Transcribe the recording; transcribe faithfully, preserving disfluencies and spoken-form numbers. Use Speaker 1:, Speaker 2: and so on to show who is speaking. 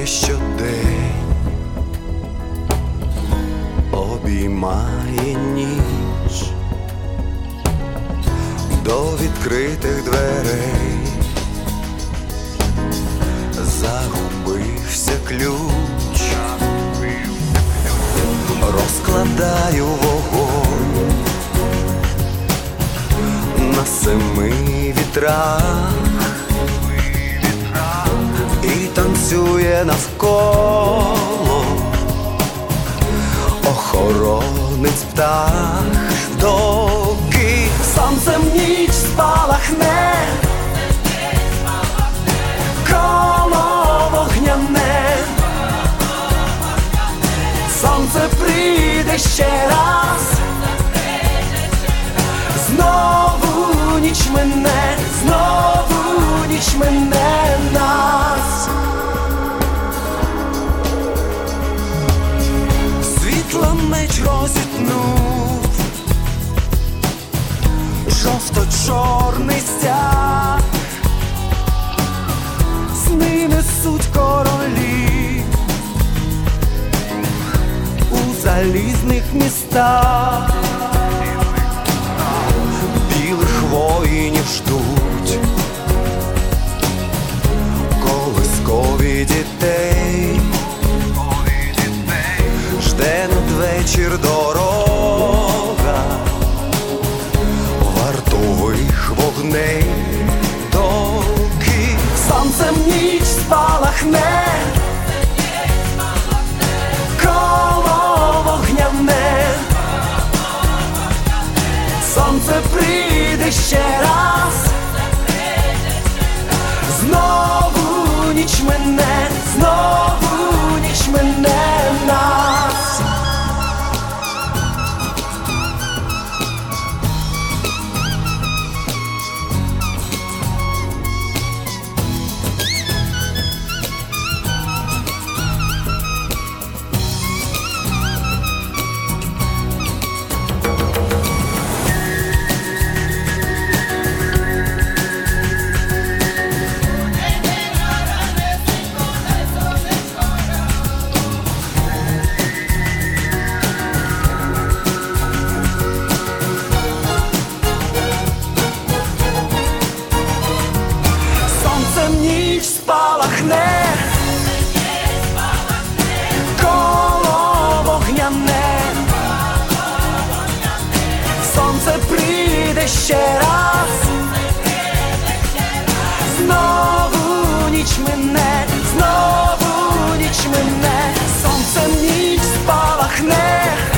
Speaker 1: обіймає щодень, обіймає ніч до відкритих дверей. Загубився ключ, розкладаю вогонь на семи вітрах і танцює навколо охоронець птах, доки сонцем ніч спалахне, коло вогняне. Сонце прийде ще раз, знову ніч мине, знову ніч мине нас. Світло меч розітнув, жовто-чорний стяг, сни несуть королі у залізних містах. Білих воїнів ждуть колискові дітей, жде надвечір дорога вартових вогней, доки сонцем ніч спалахне, коло вогняне. Сонце прийде ще раз, знову ніч мине, знову ніч мине нас. Ніч спалахне, коло вогняне. Сонце прийде ще раз, знову ніч мине, знову ніч мине. Сонцем ніч спалахне,